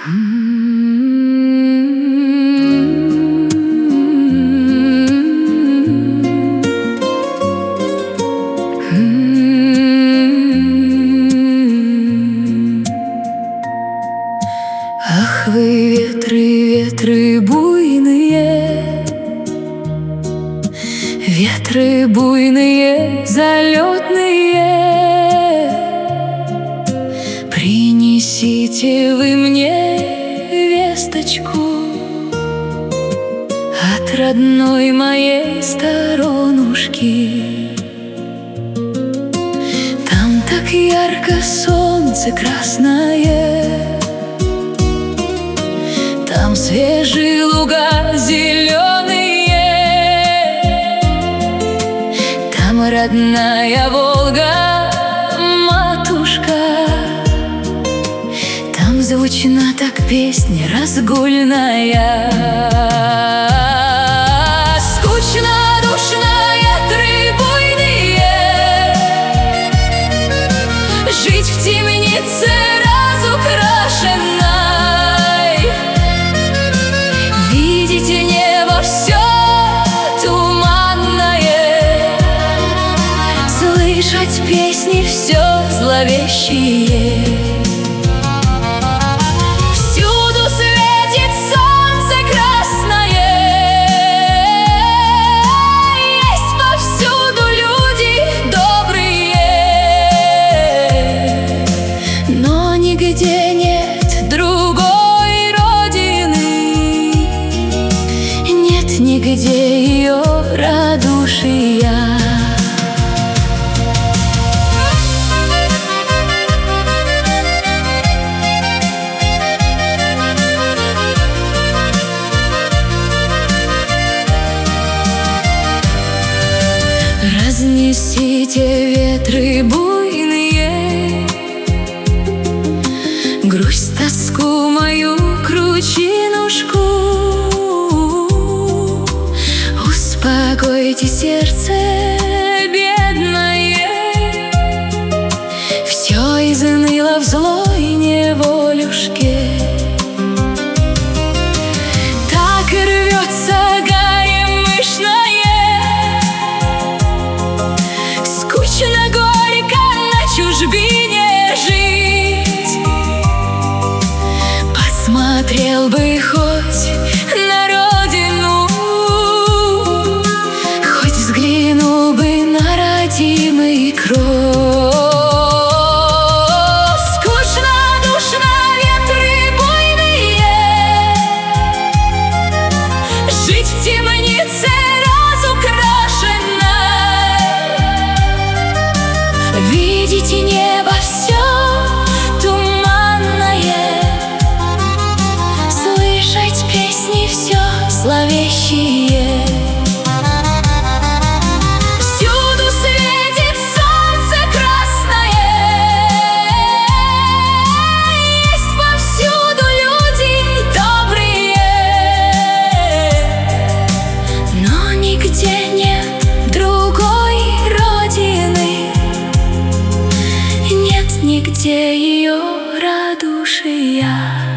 Ах, вы ветры, ветры буйные, ветры буйные, залетные, принесите вы мне весточку от родной моей сторонушки. Там так ярко солнце красное, там свежие луга зеленые, там родная Волга, матушка, там звучна так песня разгульная. Скучно, душно, ветры буйные, жить в темнице разукрашенной, видите небо все туманное, слышать песни все зловещие. Всюду светит солнце красное, есть повсюду люди добрые, но нигде нет другой родины, нет нигде ее радушия. Разнесите ветры буйные, грусть, тоску мою, кручинушку. Успокойте сердце бедное, все изныло в злой неволюшке. Так и рвется гарем мышное, скучно, горько на чужбине жить. Посмотрел бы хоть на родину, хоть взглянул бы на родимый кров. Скучно, душно, ветры буйные, жить в темнице разукрашенной, видите небо все туманное, слышать песни все зловещие. Всюду светит солнце красное, есть повсюду люди добрые, но нигде нет другой родины, нет нигде ее радушия.